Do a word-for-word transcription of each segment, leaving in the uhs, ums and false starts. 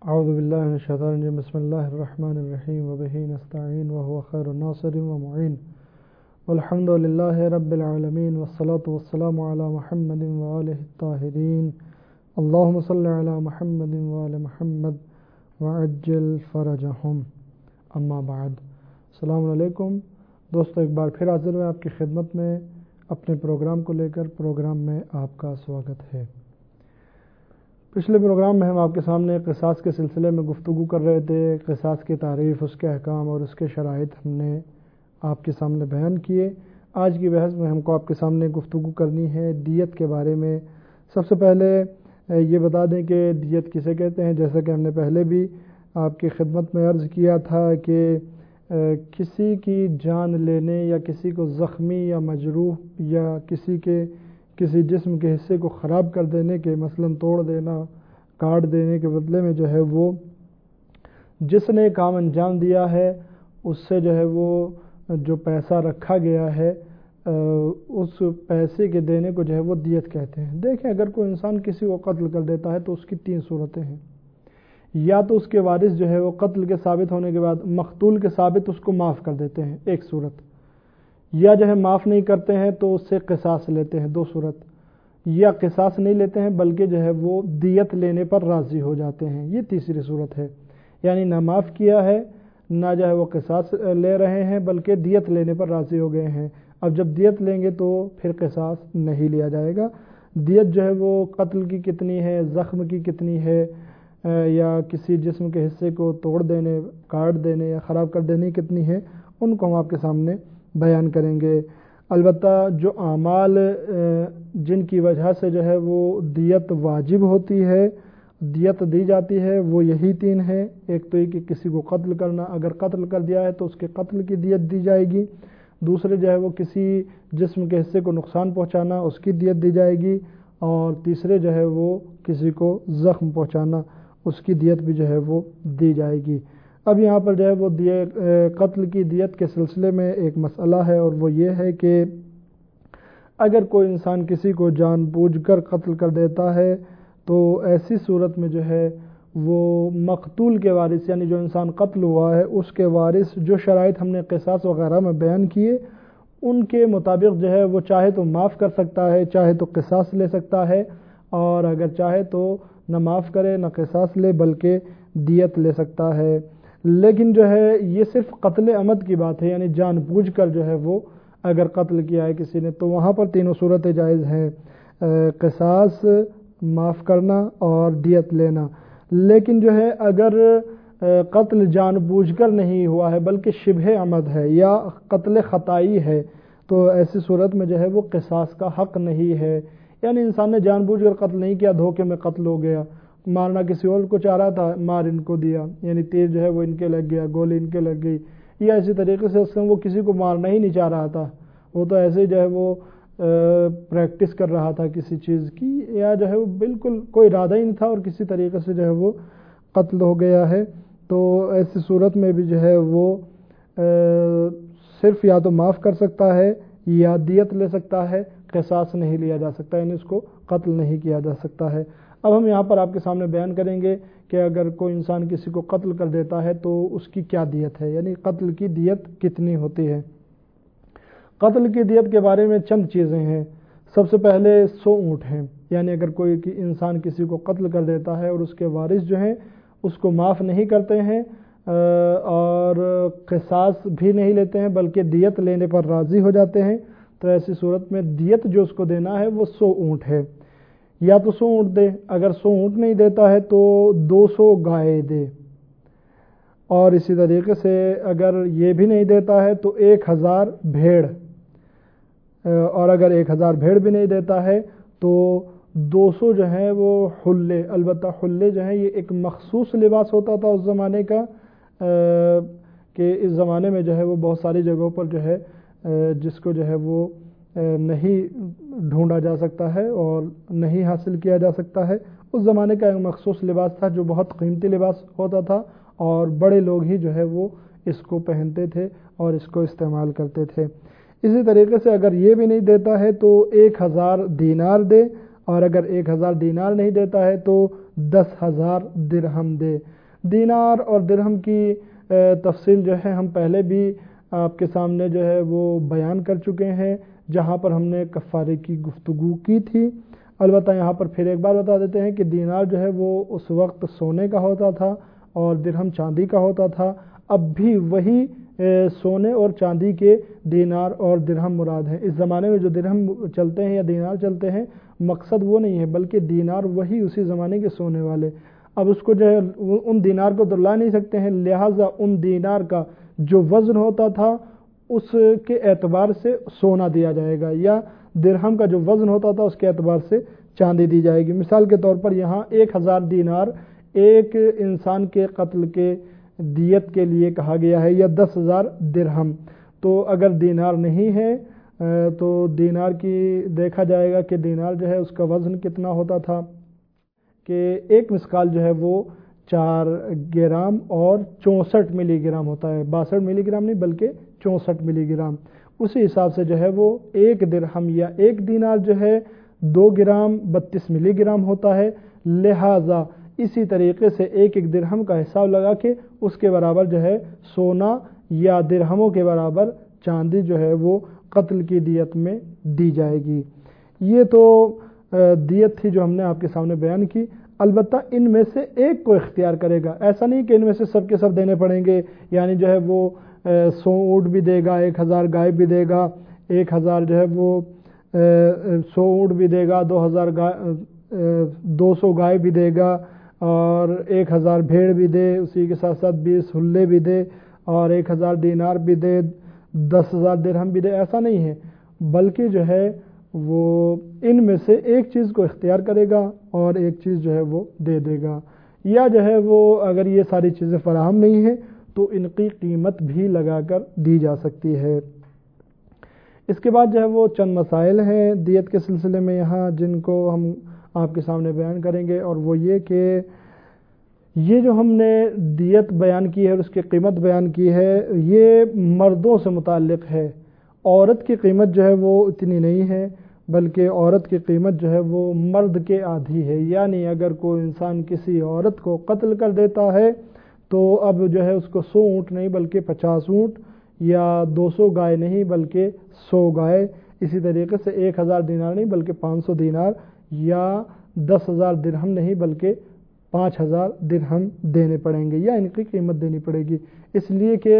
اعوذ باللہ من الشیطان الرجیم بسم اللہ الرحمن الرحیم وبہ نستعین وهو خیر الناصر ومعین والحمد للہ رب العالمین والصلاة والسلام علی محمد وآلہ الطاہرین اللہم صلی علی محمد وآل محمد وعجل فرجہم اما بعد۔ السلام علیکم دوستو، ایک بار پھر حاضر ہوئے آپ کی خدمت میں اپنے پروگرام کو لے کر۔ پروگرام میں آپ کا سواگت ہے۔ پچھلے پروگرام میں ہم آپ کے سامنے قصاص کے سلسلے میں گفتگو کر رہے تھے۔ قصاص کی تعریف، اس کے احکام اور اس کے شرائط ہم نے آپ کے سامنے بیان کیے۔ آج کی بحث میں ہم کو آپ کے سامنے گفتگو کرنی ہے دیت کے بارے میں۔ سب سے پہلے یہ بتا دیں کہ دیت کسے کہتے ہیں۔ جیسا کہ ہم نے پہلے بھی آپ کی خدمت میں عرض کیا تھا کہ کسی کی جان لینے یا کسی کو زخمی یا مجروح یا کسی کے کسی جسم کے حصے کو خراب کر دینے کے، مثلا توڑ دینا، کاٹ دینے کے بدلے میں جو ہے وہ جس نے کام انجام دیا ہے اس سے جو ہے وہ جو پیسہ رکھا گیا ہے اس پیسے کے دینے کو جو ہے وہ دیت کہتے ہیں۔ دیکھیں، اگر کوئی انسان کسی کو قتل کر دیتا ہے تو اس کی تین صورتیں ہیں۔ یا تو اس کے وارث جو ہے وہ قتل کے ثابت ہونے کے بعد مقتول کے ثابت اس کو معاف کر دیتے ہیں، ایک صورت۔ یا جو ہے معاف نہیں کرتے ہیں تو اس سے قصاص لیتے ہیں، دو صورت۔ یا قصاص نہیں لیتے ہیں بلکہ جو ہے وہ دیت لینے پر راضی ہو جاتے ہیں، یہ تیسری صورت ہے۔ یعنی نہ معاف کیا ہے نہ جو ہے وہ قصاص لے رہے ہیں بلکہ دیت لینے پر راضی ہو گئے ہیں۔ اب جب دیت لیں گے تو پھر قصاص نہیں لیا جائے گا۔ دیت جو ہے وہ قتل کی کتنی ہے، زخم کی کتنی ہے، یا کسی جسم کے حصے کو توڑ دینے، کاٹ دینے یا خراب کر دینے کتنی ہے، ان کو ہم آپ کے سامنے بیان کریں گے۔ البتہ جو اعمال جن کی وجہ سے جو ہے وہ دیت واجب ہوتی ہے، دیت دی جاتی ہے، وہ یہی تین ہیں۔ ایک تو یہ کہ کسی کو قتل کرنا، اگر قتل کر دیا ہے تو اس کے قتل کی دیت دی جائے گی۔ دوسرے جو ہے وہ کسی جسم کے حصے کو نقصان پہنچانا، اس کی دیت دی جائے گی۔ اور تیسرے جو ہے وہ کسی کو زخم پہنچانا، اس کی دیت بھی جو ہے وہ دی جائے گی۔ اب یہاں پر جو ہے وہ قتل کی دیت کے سلسلے میں ایک مسئلہ ہے، اور وہ یہ ہے کہ اگر کوئی انسان کسی کو جان بوجھ کر قتل کر دیتا ہے تو ایسی صورت میں جو ہے وہ مقتول کے وارث، یعنی جو انسان قتل ہوا ہے اس کے وارث، جو شرائط ہم نے قصاص وغیرہ میں بیان کیے ان کے مطابق جو ہے وہ چاہے تو معاف کر سکتا ہے، چاہے تو قصاص لے سکتا ہے، اور اگر چاہے تو نہ معاف کرے نہ قصاص لے بلکہ دیت لے سکتا ہے۔ لیکن جو ہے یہ صرف قتل عمد کی بات ہے، یعنی جان بوجھ کر جو ہے وہ اگر قتل کیا ہے کسی نے تو وہاں پر تینوں صورتیں جائز ہیں، قصاص، معاف کرنا اور دیت لینا۔ لیکن جو ہے اگر قتل جان بوجھ کر نہیں ہوا ہے بلکہ شبہ عمد ہے یا قتل خطائی ہے تو ایسی صورت میں جو ہے وہ قصاص کا حق نہیں ہے۔ یعنی انسان نے جان بوجھ کر قتل نہیں کیا، دھوکے میں قتل ہو گیا، مارنا کسی اور کو چاہ رہا تھا، مار ان کو دیا، یعنی تیر جو ہے وہ ان کے لگ گیا، گولی ان کے لگ گئی، یا اسی طریقے سے اس میں وہ کسی کو مارنا ہی نہیں چاہ رہا تھا، وہ تو ایسے جو ہے وہ پریکٹس کر رہا تھا کسی چیز کی، یا جو ہے وہ بالکل کوئی ارادہ ہی نہیں تھا اور کسی طریقے سے جو ہے وہ قتل ہو گیا ہے، تو ایسی صورت میں بھی جو ہے وہ صرف یا تو معاف کر سکتا ہے یا دیت لے سکتا ہے، قصاص نہیں لیا جا سکتا، یعنی اس کو قتل نہیں کیا جا سکتا ہے۔ اب ہم یہاں پر آپ کے سامنے بیان کریں گے کہ اگر کوئی انسان کسی کو قتل کر دیتا ہے تو اس کی کیا دیت ہے، یعنی قتل کی دیت کتنی ہوتی ہے۔ قتل کی دیت کے بارے میں چند چیزیں ہیں۔ سب سے پہلے سو اونٹ ہیں، یعنی اگر کوئی انسان کسی کو قتل کر دیتا ہے اور اس کے وارث جو ہیں اس کو معاف نہیں کرتے ہیں اور قصاص بھی نہیں لیتے ہیں بلکہ دیت لینے پر راضی ہو جاتے ہیں، تو ایسی صورت میں دیت جو اس کو دینا ہے وہ سو اونٹ ہے۔ یا تو سو اونٹ دے، اگر سو اونٹ نہیں دیتا ہے تو دو سو گائے دے، اور اسی طریقے سے اگر یہ بھی نہیں دیتا ہے تو ایک ہزار بھیڑ، اور اگر ایک ہزار بھیڑ بھی نہیں دیتا ہے تو دو سو جو ہیں وہ حلے۔ البتہ حلے جو ہیں یہ ایک مخصوص لباس ہوتا تھا اس زمانے کا، کہ اس زمانے میں جو ہے وہ بہت ساری جگہوں پر جو ہے جس کو جو ہے وہ نہیں ڈھونڈا جا سکتا ہے اور نہیں حاصل کیا جا سکتا ہے، اس زمانے کا ایک مخصوص لباس تھا جو بہت قیمتی لباس ہوتا تھا، اور بڑے لوگ ہی جو ہے وہ اس کو پہنتے تھے اور اس کو استعمال کرتے تھے۔ اسی طریقے سے اگر یہ بھی نہیں دیتا ہے تو ایک ہزار دینار دے، اور اگر ایک ہزار دینار نہیں دیتا ہے تو دس ہزار درہم دے۔ دینار اور درہم کی تفصیل جو ہے ہم پہلے بھی آپ کے سامنے جو ہے وہ بیان کر چکے ہیں، جہاں پر ہم نے کفارے کی گفتگو کی تھی۔ البتہ یہاں پر پھر ایک بار بتا دیتے ہیں کہ دینار جو ہے وہ اس وقت سونے کا ہوتا تھا اور درہم چاندی کا ہوتا تھا۔ اب بھی وہی سونے اور چاندی کے دینار اور درہم مراد ہیں۔ اس زمانے میں جو درہم چلتے ہیں یا دینار چلتے ہیں، مقصد وہ نہیں ہے، بلکہ دینار وہی اسی زمانے کے سونے والے۔ اب اس کو جو ہے ان دینار کو تو لا نہیں سکتے ہیں، لہٰذا ان دینار کا جو وزن ہوتا تھا اس کے اعتبار سے سونا دیا جائے گا، یا درہم کا جو وزن ہوتا تھا اس کے اعتبار سے چاندی دی جائے گی۔ مثال کے طور پر یہاں ایک ہزار دینار ایک انسان کے قتل کے دیت کے لیے کہا گیا ہے، یا دس ہزار درہم۔ تو اگر دینار نہیں ہے تو دینار کی دیکھا جائے گا کہ دینار جو ہے اس کا وزن کتنا ہوتا تھا، کہ ایک مسقال جو ہے وہ چار گرام اور چونسٹھ ملی گرام ہوتا ہے، باسٹھ ملی گرام نہیں بلکہ چونسٹھ ملی گرام۔ اسی حساب سے جو ہے وہ ایک درہم یا ایک دینار جو ہے دو گرام بتیس ملی گرام ہوتا ہے۔ لہٰذا اسی طریقے سے ایک ایک درہم کا حساب لگا کے اس کے برابر جو ہے سونا یا درہموں کے برابر چاندی جو ہے وہ قتل کی دیت میں دی جائے گی۔ یہ تو دیت تھی جو ہم نے آپ کے سامنے بیان کی۔ البتہ ان میں سے ایک کو اختیار کرے گا، ایسا نہیں کہ ان میں سے سب کے سب دینے پڑیں گے، یعنی جو ہے وہ سو اونٹ بھی دے گا، ایک ہزار گائے بھی دے گا، ایک ہزار جو ہے وہ سو اونٹ بھی دے گا، دو ہزار دو سو گائے بھی دے گا، اور ایک ہزار بھیڑ بھی دے، اسی کے ساتھ ساتھ بیس ہلے بھی دے، اور ایک ہزار دینار بھی دے، دس ہزار درہم بھی دے، ایسا نہیں ہے، بلکہ جو ہے وہ ان میں سے ایک چیز کو اختیار کرے گا اور ایک چیز جو ہے وہ دے دے گا، یا جو ہے وہ اگر یہ ساری چیزیں فراہم نہیں ہیں تو ان کی قیمت بھی لگا کر دی جا سکتی ہے۔ اس کے بعد جو ہے وہ چند مسائل ہیں دیت کے سلسلے میں یہاں، جن کو ہم آپ کے سامنے بیان کریں گے، اور وہ یہ کہ یہ جو ہم نے دیت بیان کی ہے اور اس کی قیمت بیان کی ہے، یہ مردوں سے متعلق ہے۔ عورت کی قیمت جو ہے وہ اتنی نہیں ہے، بلکہ عورت کی قیمت جو ہے وہ مرد کے آدھی ہے، یعنی اگر کوئی انسان کسی عورت کو قتل کر دیتا ہے تو اب جو ہے اس کو سو اونٹ نہیں بلکہ پچاس اونٹ، یا دو سو گائے نہیں بلکہ سو گائے، اسی طریقے سے ایک ہزار دینار نہیں بلکہ پانچ سو دینار، یا دس ہزار درہم نہیں بلکہ پانچ ہزار درہم دینے پڑیں گے، یا ان کی قیمت دینی پڑے گی، اس لیے کہ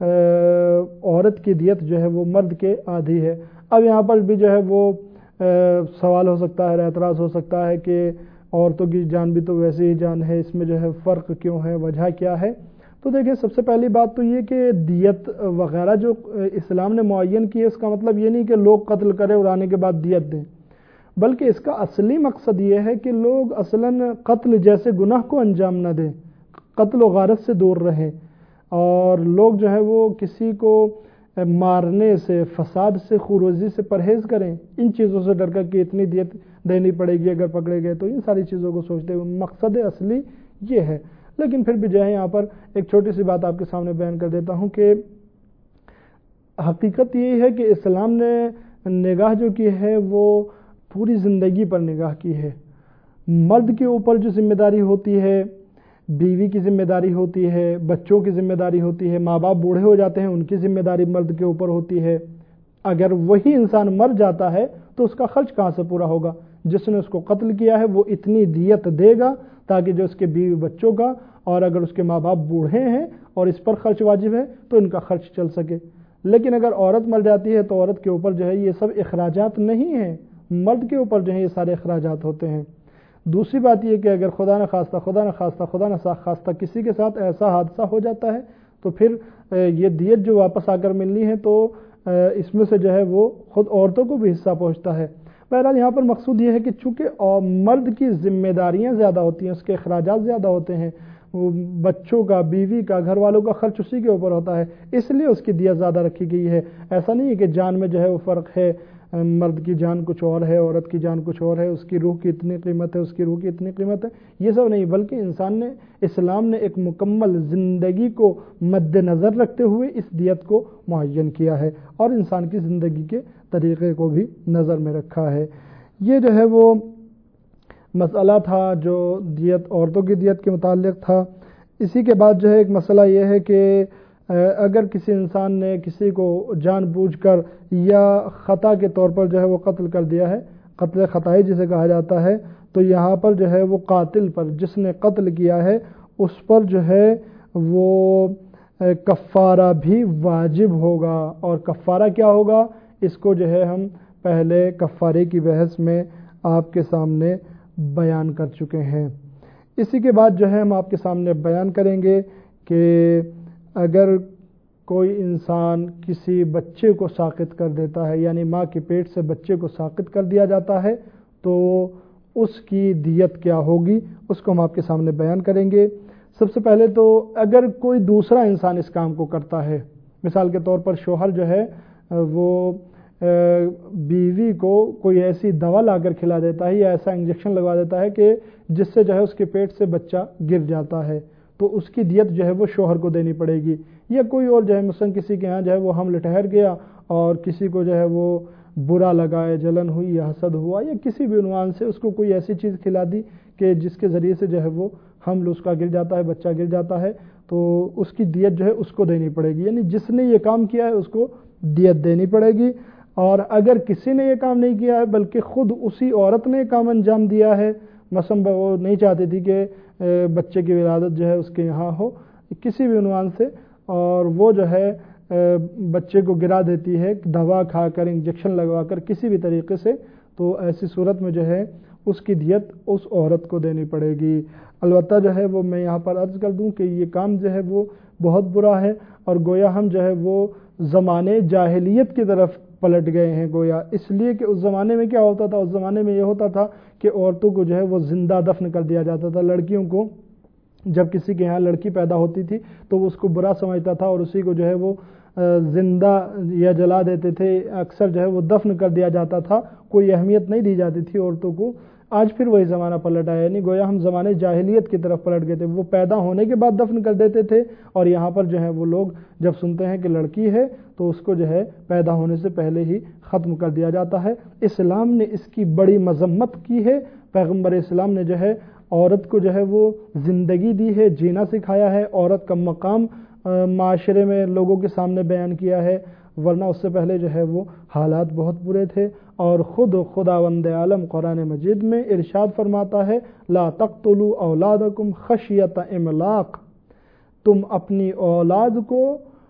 عورت کی دیت جو ہے وہ مرد کے آدھی ہے۔ اب یہاں پر بھی جو ہے وہ سوال ہو سکتا ہے، اعتراض ہو سکتا ہے کہ عورتوں کی جان بھی تو ویسے ہی جان ہے، اس میں جو ہے فرق کیوں ہے، وجہ کیا ہے؟ تو دیکھیں، سب سے پہلی بات تو یہ کہ دیت وغیرہ جو اسلام نے معین کی ہے، اس کا مطلب یہ نہیں کہ لوگ قتل کرے اور آنے کے بعد دیت دیں، بلکہ اس کا اصلی مقصد یہ ہے کہ لوگ اصلاً قتل جیسے گناہ کو انجام نہ دیں، قتل و غارت سے دور رہیں، اور لوگ جو ہے وہ کسی کو مارنے سے، فساد سے، خوروزی سے پرہیز کریں، ان چیزوں سے ڈر کر کہ اتنی دیت دینی پڑے گی اگر پکڑے گئے، تو ان ساری چیزوں کو سوچتے ہوئے مقصد اصلی یہ ہے۔ لیکن پھر بھی جو ہے یہاں پر ایک چھوٹی سی بات آپ کے سامنے بیان کر دیتا ہوں کہ حقیقت یہی ہے کہ اسلام نے نگاہ جو کی ہے وہ پوری زندگی پر نگاہ کی ہے۔ مرد کے اوپر جو ذمہ داری ہوتی ہے، بیوی کی ذمہ داری ہوتی ہے، بچوں کی ذمہ داری ہوتی ہے، ماں باپ بوڑھے ہو جاتے ہیں ان کی ذمہ داری مرد کے اوپر ہوتی ہے۔ اگر وہی انسان مر جاتا ہے تو اس کا خرچ کہاں سے پورا ہوگا؟ جس نے اس کو قتل کیا ہے وہ اتنی دیت دے گا تاکہ جو اس کے بیوی بچوں کا، اور اگر اس کے ماں باپ بوڑھے ہیں اور اس پر خرچ واجب ہے تو ان کا خرچ چل سکے۔ لیکن اگر عورت مر جاتی ہے تو عورت کے اوپر جو ہے یہ سب اخراجات نہیں ہیں، مرد کے اوپر جو ہے یہ سارے اخراجات ہوتے ہیں۔ دوسری بات یہ کہ اگر خدا نہ خواستہ خدا نہ خواستہ خدا نہ خواستہ کسی کے ساتھ ایسا حادثہ ہو جاتا ہے تو پھر یہ دیت جو واپس آ کر ملنی ہے تو اس میں سے جو ہے وہ خود عورتوں کو بھی حصہ پہنچتا ہے۔ بہرحال یہاں پر مقصود یہ ہے کہ چونکہ مرد کی ذمہ داریاں زیادہ ہوتی ہیں، اس کے اخراجات زیادہ ہوتے ہیں، بچوں کا، بیوی کا، گھر والوں کا خرچ اسی کے اوپر ہوتا ہے، اس لیے اس کی دیت زیادہ رکھی گئی ہے۔ ایسا نہیں ہے کہ جان میں جو ہے وہ فرق ہے، مرد کی جان کچھ اور ہے، عورت کی جان کچھ اور ہے، اس کی روح کی اتنی قیمت ہے، اس کی روح کی اتنی قیمت ہے، یہ سب نہیں، بلکہ انسان نے، اسلام نے ایک مکمل زندگی کو مد نظر رکھتے ہوئے اس دیت کو معین کیا ہے، اور انسان کی زندگی کے طریقے کو بھی نظر میں رکھا ہے۔ یہ جو ہے وہ مسئلہ تھا جو دیت عورتوں کی دیت کے متعلق تھا۔ اسی کے بعد جو ہے ایک مسئلہ یہ ہے کہ اگر کسی انسان نے کسی کو جان بوجھ کر یا خطا کے طور پر جو ہے وہ قتل کر دیا ہے، قتل خطائی جسے کہا جاتا ہے، تو یہاں پر جو ہے وہ قاتل پر، جس نے قتل کیا ہے اس پر جو ہے وہ کفارہ بھی واجب ہوگا۔ اور کفارہ کیا ہوگا اس کو جو ہے ہم پہلے کفارے کی بحث میں آپ کے سامنے بیان کر چکے ہیں۔ اسی کے بعد جو ہے ہم آپ کے سامنے بیان کریں گے کہ اگر کوئی انسان کسی بچے کو ساقط کر دیتا ہے، یعنی ماں کے پیٹ سے بچے کو ساقط کر دیا جاتا ہے، تو اس کی دیت کیا ہوگی اس کو ہم آپ کے سامنے بیان کریں گے۔ سب سے پہلے تو اگر کوئی دوسرا انسان اس کام کو کرتا ہے، مثال کے طور پر شوہر جو ہے وہ بیوی کو کوئی ایسی دوا لا کر کھلا دیتا ہے یا ایسا انجیکشن لگوا دیتا ہے کہ جس سے جو ہے اس کے پیٹ سے بچہ گر جاتا ہے، تو اس کی دیت جو ہے وہ شوہر کو دینی پڑے گی۔ یا کوئی اور جو ہے مثلاً کسی کے ہاں جو ہے وہ حمل ٹھہر گیا اور کسی کو جو ہے وہ برا لگا ہے، جلن ہوئی یا حسد ہوا یا کسی بھی عنوان سے اس کو کوئی ایسی چیز کھلا دی کہ جس کے ذریعے سے جو ہے وہ حمل اس کا گر جاتا ہے، بچہ گر جاتا ہے، تو اس کی دیت جو ہے اس کو دینی پڑے گی، یعنی جس نے یہ کام کیا ہے اس کو دیت دینی پڑے گی۔ اور اگر کسی نے یہ کام نہیں کیا ہے بلکہ خود اسی عورت نے کام انجام دیا ہے، مثلا وہ نہیں چاہتی تھی کہ بچے کی ولادت جو ہے اس کے یہاں ہو کسی بھی عنوان سے، اور وہ جو ہے بچے کو گرا دیتی ہے دوا کھا کر، انجیکشن لگوا کر، کسی بھی طریقے سے، تو ایسی صورت میں جو ہے اس کی دیت اس عورت کو دینی پڑے گی۔ البتہ جو ہے وہ میں یہاں پر عرض کر دوں کہ یہ کام جو ہے وہ بہت برا ہے، اور گویا ہم جو ہے وہ زمانے جاہلیت کی طرف پلٹ گئے ہیں گویا، اس لیے کہ اس زمانے میں کیا ہوتا تھا، اس زمانے میں یہ ہوتا تھا کہ عورتوں کو جو ہے وہ زندہ دفن کر دیا جاتا تھا۔ لڑکیوں کو جب کسی کے یہاں لڑکی پیدا ہوتی تھی تو وہ اس کو برا سمجھتا تھا اور اسی کو جو ہے وہ زندہ یا جلا دیتے تھے، اکثر جو ہے وہ دفن کر دیا جاتا تھا، کوئی اہمیت نہیں دی جاتی تھی عورتوں کو۔ آج پھر وہی زمانہ پلٹ آیا، یعنی گویا ہم زمانے جاہلیت کی طرف پلٹ گئے تھے، وہ پیدا ہونے کے بعد دفن کر دیتے تھے، اور یہاں پر جو ہے وہ لوگ جب سنتے ہیں کہ لڑکی ہے تو اس کو جو ہے پیدا ہونے سے پہلے ہی ختم کر دیا جاتا ہے۔ اسلام نے اس کی بڑی مذمت کی ہے، پیغمبر اسلام نے جو ہے عورت کو جو ہے وہ زندگی دی ہے، جینا سکھایا ہے، عورت کا مقام معاشرے میں لوگوں کے سامنے بیان کیا ہے، ورنہ اس سے پہلے جو ہے وہ حالات بہت برے تھے۔ اور خود خداوند عالم قرآن مجید میں ارشاد فرماتا ہے لا تقتلوا اولادکم خشیۃ املاق، تم اپنی اولاد کو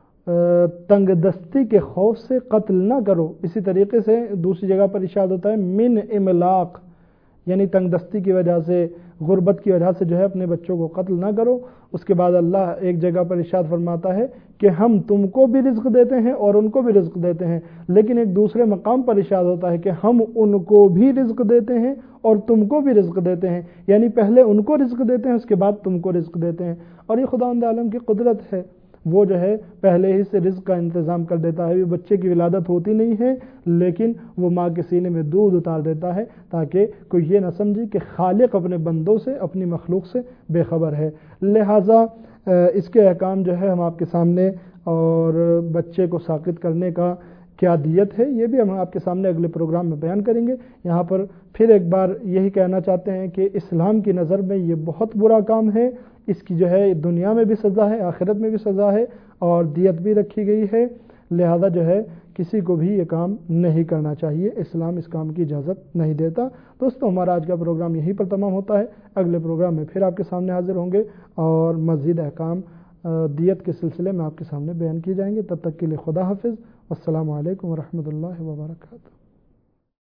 تنگ دستی کے خوف سے قتل نہ کرو۔ اسی طریقے سے دوسری جگہ پر ارشاد ہوتا ہے من املاق، یعنی تنگ دستی کی وجہ سے، غربت کی وجہ سے جو ہے اپنے بچوں کو قتل نہ کرو۔ اس کے بعد اللہ ایک جگہ پر ارشاد فرماتا ہے کہ ہم تم کو بھی رزق دیتے ہیں اور ان کو بھی رزق دیتے ہیں، لیکن ایک دوسرے مقام پر ارشاد ہوتا ہے کہ ہم ان کو بھی رزق دیتے ہیں اور تم کو بھی رزق دیتے ہیں، یعنی پہلے ان کو رزق دیتے ہیں اس کے بعد تم کو رزق دیتے ہیں۔ اور یہ خداوند عالم کی قدرت ہے، وہ جو ہے پہلے ہی سے رزق کا انتظام کر دیتا ہے۔ بچے کی ولادت ہوتی نہیں ہے لیکن وہ ماں کے سینے میں دودھ اتار دیتا ہے تاکہ کوئی یہ نہ سمجھے کہ خالق اپنے بندوں سے، اپنی مخلوق سے بے خبر ہے۔ لہٰذا اس کے احکام جو ہے ہم آپ کے سامنے، اور بچے کو ساقط کرنے کا کیا دیت ہے یہ بھی ہم آپ کے سامنے اگلے پروگرام میں بیان کریں گے۔ یہاں پر پھر ایک بار یہی کہنا چاہتے ہیں کہ اسلام کی نظر میں یہ بہت برا کام ہے، اس کی جو ہے دنیا میں بھی سزا ہے، آخرت میں بھی سزا ہے، اور دیت بھی رکھی گئی ہے، لہذا جو ہے کسی کو بھی یہ کام نہیں کرنا چاہیے، اسلام اس کام کی اجازت نہیں دیتا۔ دوستو ہمارا آج کا پروگرام یہیں پر تمام ہوتا ہے، اگلے پروگرام میں پھر آپ کے سامنے حاضر ہوں گے اور مزید احکام دیت کے سلسلے میں آپ کے سامنے بیان کیے جائیں گے۔ تب تک کے لیے خدا حافظ، السلام علیکم ورحمۃ اللہ وبرکاتہ۔